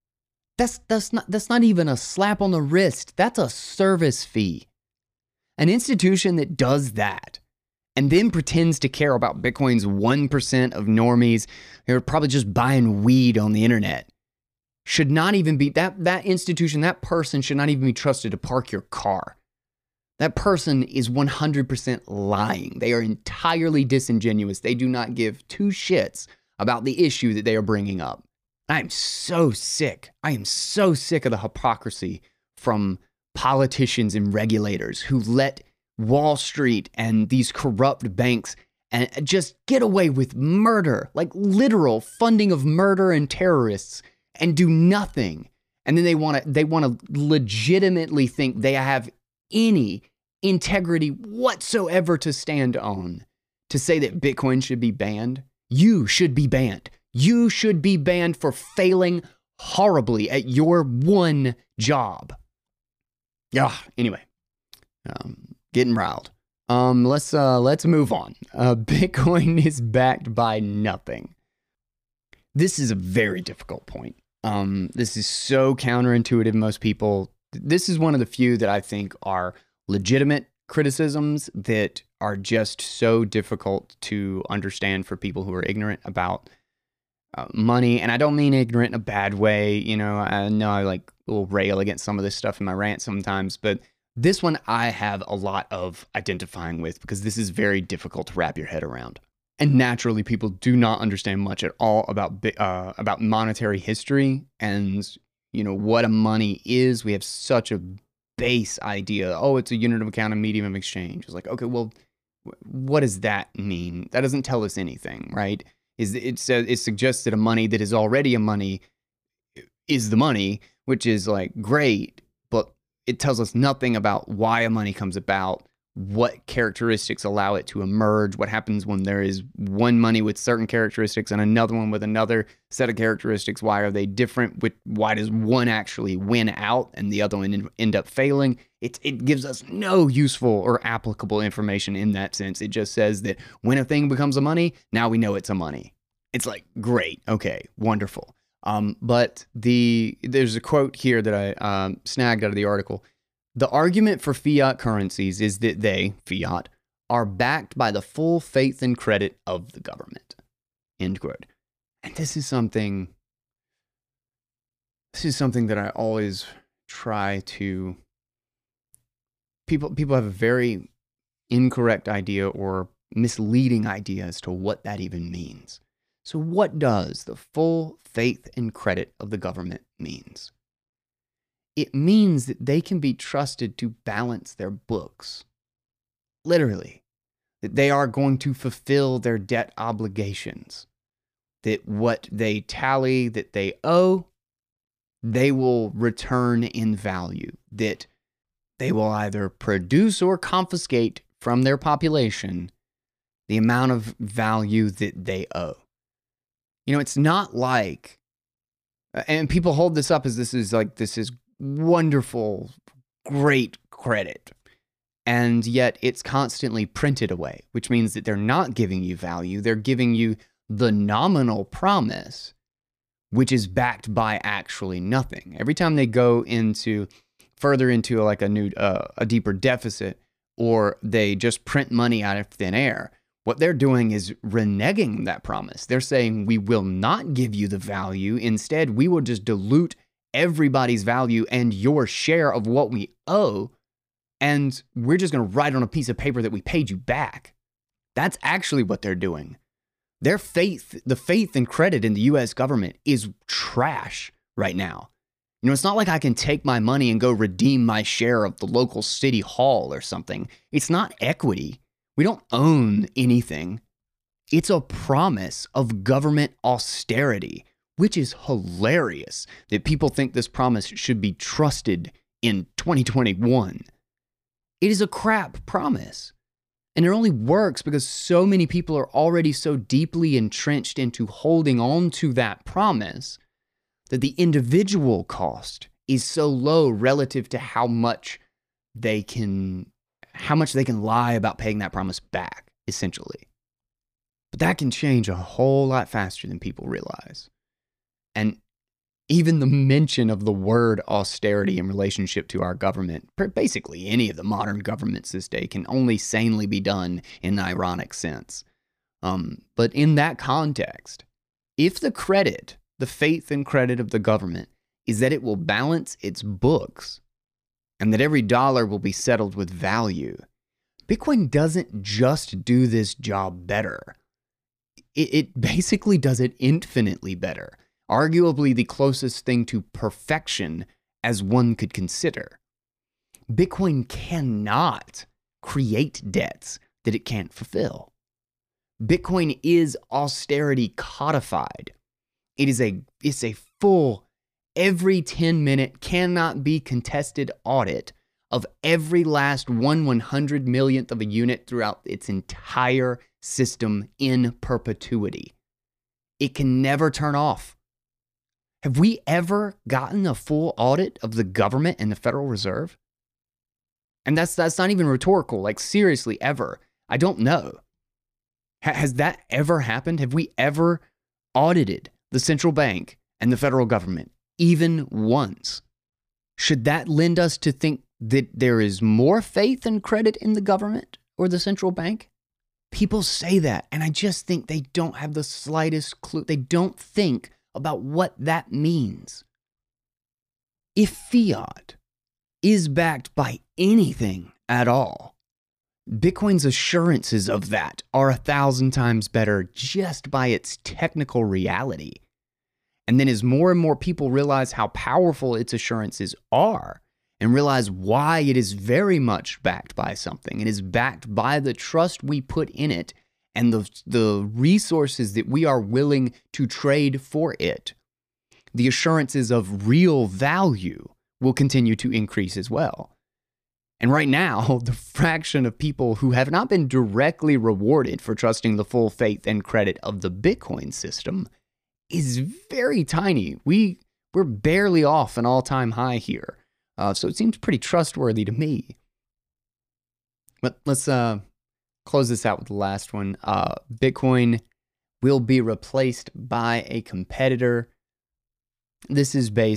That's not even a slap on the wrist. That's a service fee. An institution that does that and then pretends to care about Bitcoin's 1% of normies who are probably just buying weed on the internet should not even be, that institution, that person should not even be trusted to park your car. That person is 100% lying. They are entirely disingenuous. They do not give two shits about the issue that they are bringing up. I'm so sick. I am so sick of the hypocrisy from politicians and regulators who let Wall Street and these corrupt banks and just get away with murder, like literal funding of murder and terrorists, and do nothing. And then they want to legitimately think they have any integrity whatsoever to stand on to say that Bitcoin should be banned. You should be banned. You should be banned for failing horribly at your one job. Yeah. Anyway, getting riled. Let's move on. Bitcoin is backed by nothing. This is a very difficult point. This is so counterintuitive. Most people. This is one of the few that I think are legitimate criticisms that are just so difficult to understand for people who are ignorant about money. And I don't mean ignorant in a bad way. You know I like will rail against some of this stuff in my rant sometimes, but this one I have a lot of identifying with because this is very difficult to wrap your head around. And naturally, people do not understand much at all about monetary history and what a money is. We have such a base idea. Oh, it's a unit of account, a medium of exchange. It's like, okay, well, what does that mean? That doesn't tell us anything, right? It suggests that a money that is already a money is the money, which is like great, but it tells us nothing about why a money comes about, what characteristics allow it to emerge, what happens when there is one money with certain characteristics and another one with another set of characteristics. Why are they different? Why does one actually win out and the other one end up failing? It gives us no useful or applicable information in that sense. It just says that when a thing becomes a money, now we know it's a money. It's like, great, okay, wonderful. But there's a quote here that I snagged out of the article. The argument for fiat currencies is that they, fiat, are backed by the full faith and credit of the government. End quote. And this is something that I always try to... People have a very incorrect idea or misleading idea as to what that even means. So what does the full faith and credit of the government means? It means that they can be trusted to balance their books. Literally. That they are going to fulfill their debt obligations. That what they tally that they owe, they will return in value. That they will either produce or confiscate from their population the amount of value that they owe. It's not like, and people hold this up as this is wonderful, great credit. And yet it's constantly printed away, which means that they're not giving you value. They're giving you the nominal promise, which is backed by actually nothing. Every time they go further into like a deeper deficit, or they just print money out of thin air, what they're doing is reneging that promise. They're saying, we will not give you the value. Instead, we will just dilute everybody's value and your share of what we owe, and we're just going to write on a piece of paper that we paid you back. That's actually what they're doing. The faith and credit in the U.S. government is trash right now. It's not like I can take my money and go redeem my share of the local city hall or something. It's not equity. We don't own anything. It's a promise of government austerity, which is hilarious that people think this promise should be trusted in 2021. It is a crap promise. And it only works because so many people are already so deeply entrenched into holding on to that promise that the individual cost is so low relative to how much they can lie about paying that promise back, essentially. But that can change a whole lot faster than people realize. And even the mention of the word austerity in relationship to our government, basically any of the modern governments this day, can only sanely be done in an ironic sense. But in that context, if the faith and credit of the government is that it will balance its books and that every dollar will be settled with value, Bitcoin doesn't just do this job better. It basically does it infinitely better. Arguably the closest thing to perfection as one could consider. Bitcoin cannot create debts that it can't fulfill. Bitcoin is austerity codified. It's a full, every 10-minute, cannot be contested audit of every last 1/100 millionth of a unit throughout its entire system in perpetuity. It can never turn off. Have we ever gotten a full audit of the government and the Federal Reserve? And that's not even rhetorical, like seriously, ever. I don't know. Has that ever happened? Have we ever audited the central bank and the federal government even once? Should that lend us to think that there is more faith and credit in the government or the central bank? People say that, and I just think they don't have the slightest clue. They don't think about what that means. If fiat is backed by anything at all, Bitcoin's assurances of that are 1,000 times better just by its technical reality. And then as more and more people realize how powerful its assurances are and realize why it is very much backed by something, it is backed by the trust we put in it and the resources that we are willing to trade for it, the assurances of real value will continue to increase as well. And right now, the fraction of people who have not been directly rewarded for trusting the full faith and credit of the Bitcoin system is very tiny. We're barely off an all-time high here. So it seems pretty trustworthy to me. But let's close this out with the last one. Bitcoin will be replaced by a competitor. This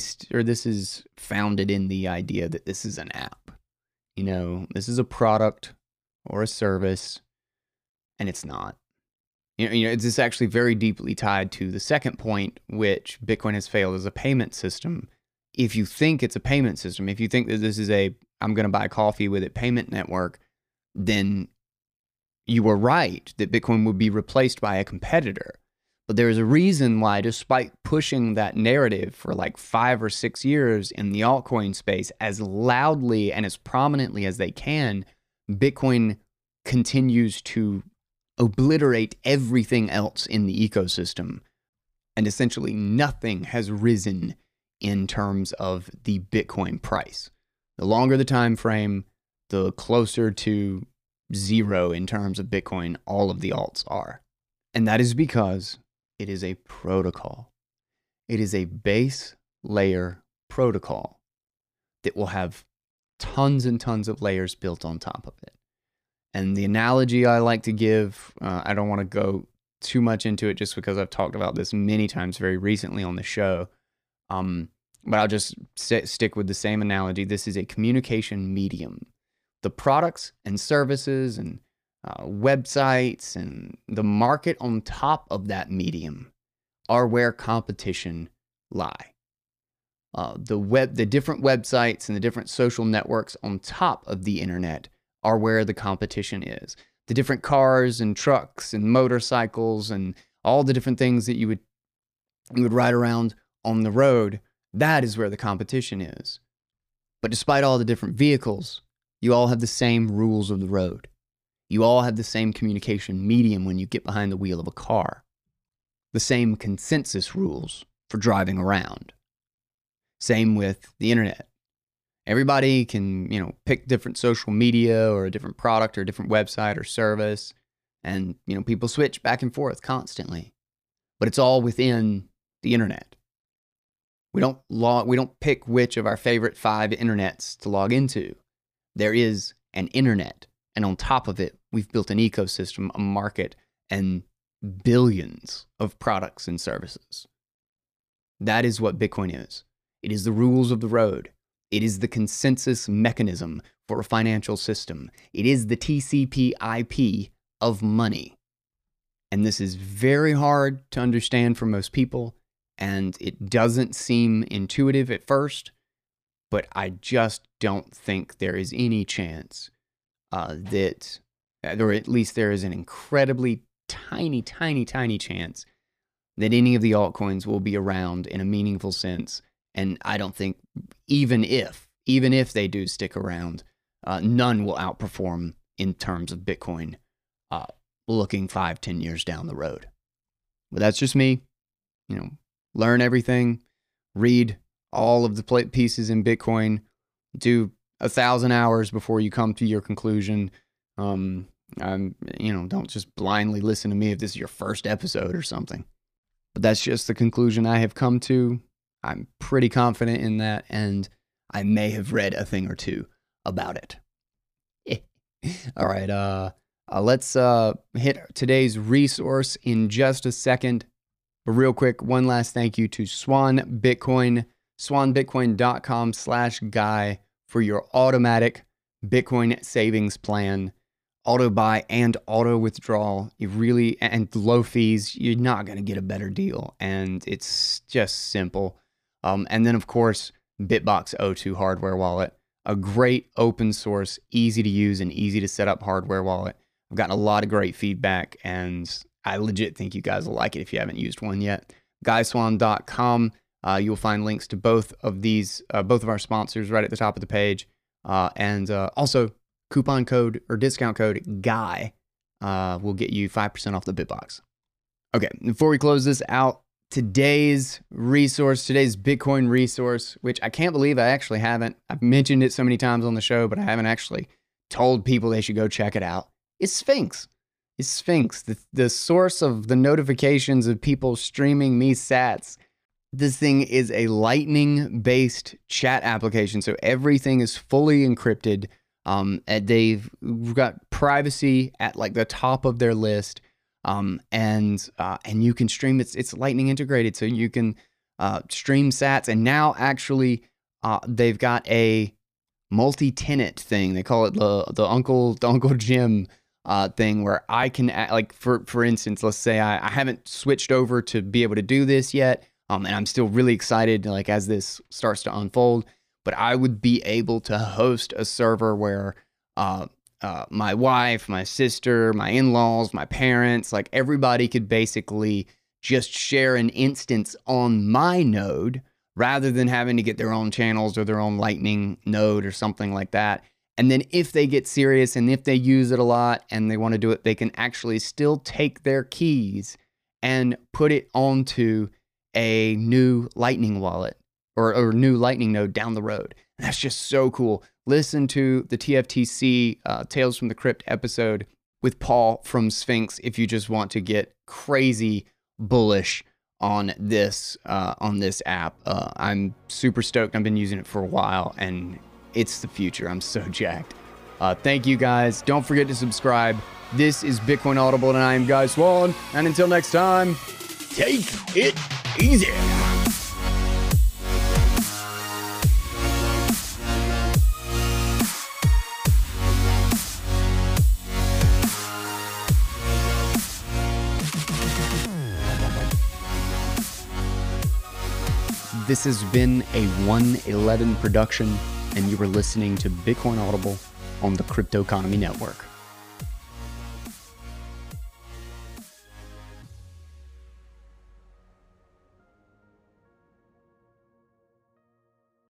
is founded in the idea that this is an app. This is a product or a service, and it's not. It's actually very deeply tied to the second point, which Bitcoin has failed as a payment system. If you think it's a payment system, if you think that this is I'm going to buy coffee with it payment network, then you were right that Bitcoin would be replaced by a competitor. But there's a reason why, despite pushing that narrative for like 5 or 6 years in the altcoin space as loudly and as prominently as they can, Bitcoin continues to obliterate everything else in the ecosystem. And essentially nothing has risen in terms of the Bitcoin price. The longer the time frame, the closer to zero in terms of Bitcoin all of the alts are. And that is because it is a protocol. It is a base layer protocol that will have tons and tons of layers built on top of it. And the analogy I like to give, I don't want to go too much into it just because I've talked about this many times very recently on the show. But I'll just stick with the same analogy. This is a communication medium. The products and services and websites and the market on top of that medium are where competition lie. The different websites and the different social networks on top of the internet are where the competition is. The different cars and trucks and motorcycles and all the different things that you would ride around on the road That is where the competition is. But despite all the different vehicles, you all have the same rules of the road. You all have the same communication medium when you get behind the wheel of a car. The same consensus rules for driving around. Same with the internet. Everybody can, pick different social media or a different product or a different website or service. And, people switch back and forth constantly. But it's all within the internet. We don't pick which of our favorite 5 internets to log into. There is an internet. And on top of it, we've built an ecosystem, a market, and billions of products and services. That is what Bitcoin is. It is the rules of the road. It is the consensus mechanism for a financial system. It is the TCP/IP of money. And this is very hard to understand for most people, and it doesn't seem intuitive at first, but I just don't think there is any chance that, or at least there is an incredibly tiny chance that any of the altcoins will be around in a meaningful sense. And I don't think even if they do stick around, none will outperform in terms of Bitcoin looking 5-10 years down the road. But that's just me. Learn everything, read all of the pieces in Bitcoin, do 1,000 hours before you come to your conclusion. Don't just blindly listen to me if this is your first episode or something. But that's just the conclusion I have come to. I'm pretty confident in that, and I may have read a thing or two about it. All right, let's hit today's resource in just a second. But real quick, one last thank you to Swan Bitcoin, swanbitcoin.com/guy for your automatic Bitcoin savings plan. Auto buy and auto withdrawal, and low fees. You're not going to get a better deal, and it's just simple. And then, of course, Bitbox O2 hardware wallet, a great open source, easy to use and easy to set up hardware wallet. I've gotten a lot of great feedback, and I legit think you guys will like it if you haven't used one yet. GuySwan.com. You'll find links to both of our sponsors right at the top of the page, and also coupon code or discount code GUY will get you 5% off the Bitbox. Okay, before we close this out, today's Bitcoin resource, which I can't believe I've mentioned it so many times on the show, but I haven't actually told people they should go check it out, is Sphinx. It's Sphinx, the source of the notifications of people streaming me sats. This thing is a Lightning-based chat application, so everything is fully encrypted. They've got privacy at like the top of their list, and you can stream. It's Lightning integrated, so you can stream sats. And now actually, they've got a multi-tenant thing. They call it the Uncle Jim thing, where I can for instance, let's say I haven't switched over to be able to do this yet, and I'm still really excited as this starts to unfold. But I would be able to host a server where my wife, my sister, my in-laws, my parents, everybody could basically just share an instance on my node rather than having to get their own channels or their own Lightning node or something like that. And then if they get serious and if they use it a lot and they want to do it, they can actually still take their keys and put it onto a new Lightning wallet or new Lightning node down the road. And that's just so cool. Listen to the TFTC Tales from the Crypt episode with Paul from Sphinx if you just want to get crazy bullish on this app. I'm super stoked. I've been using it for a while, and it's the future. I'm so jacked. Thank you guys. Don't forget to subscribe. This is Bitcoin Audible, and I am Guy Swan. And until next time, take it easy. This has been a 111 production, and you were listening to Bitcoin Audible on the Crypto Economy Network.